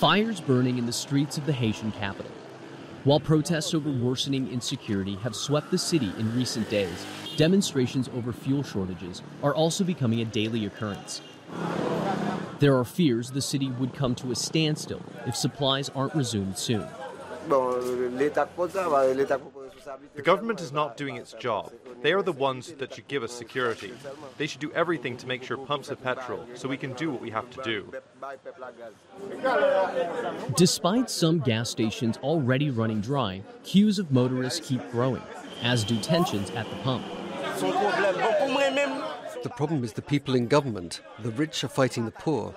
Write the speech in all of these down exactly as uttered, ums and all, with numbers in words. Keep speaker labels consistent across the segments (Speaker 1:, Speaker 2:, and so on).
Speaker 1: Fires burning in the streets of the Haitian capital. While protests over worsening insecurity have swept the city in recent days, demonstrations over fuel shortages are also becoming a daily occurrence. There are fears the city would come to a standstill if supplies aren't resumed soon.
Speaker 2: The government is not doing its job. They are the ones that should give us security. They should do everything to make sure pumps have petrol so we can do what we have to do.
Speaker 1: Despite some gas stations already running dry, queues of motorists keep growing, as do tensions at the pump.
Speaker 3: The problem is the people in government. The rich are fighting the poor.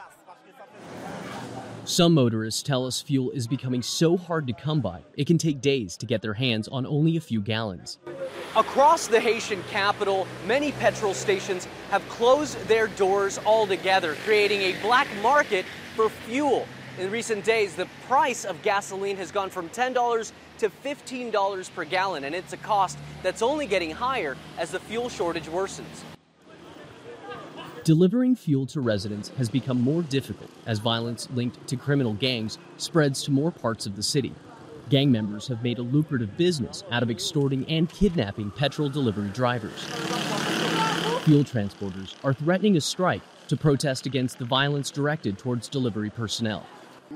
Speaker 1: Some motorists tell us fuel is becoming so hard to come by, it can take days to get their hands on only a few gallons.
Speaker 4: Across the Haitian capital, many petrol stations have closed their doors altogether, creating a black market for fuel. In recent days, the price of gasoline has gone from ten dollars to fifteen dollars per gallon, and it's a cost that's only getting higher as the fuel shortage worsens.
Speaker 1: Delivering fuel to residents has become more difficult as violence linked to criminal gangs spreads to more parts of the city. Gang members have made a lucrative business out of extorting and kidnapping petrol delivery drivers. Fuel transporters are threatening a strike to protest against the violence directed towards delivery personnel.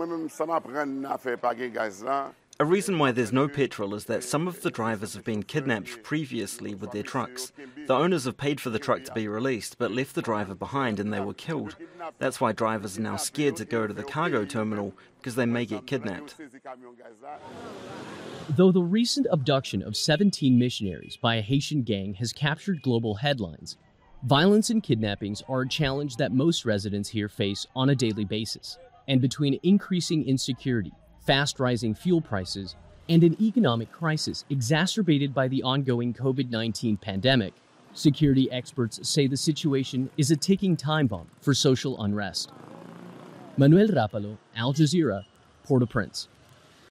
Speaker 5: A reason why there's no petrol is that some of the drivers have been kidnapped previously with their trucks. The owners have paid for the truck to be released, but left the driver behind and they were killed. That's why drivers are now scared to go to the cargo terminal because they may get kidnapped.
Speaker 1: Though the recent abduction of seventeen missionaries by a Haitian gang has captured global headlines, violence and kidnappings are a challenge that most residents here face on a daily basis. And between increasing insecurity, fast rising fuel prices, and an economic crisis exacerbated by the ongoing COVID nineteen pandemic, security experts say the situation is a ticking time bomb for social unrest. Manuel Rapalo, Al Jazeera, Port-au-Prince.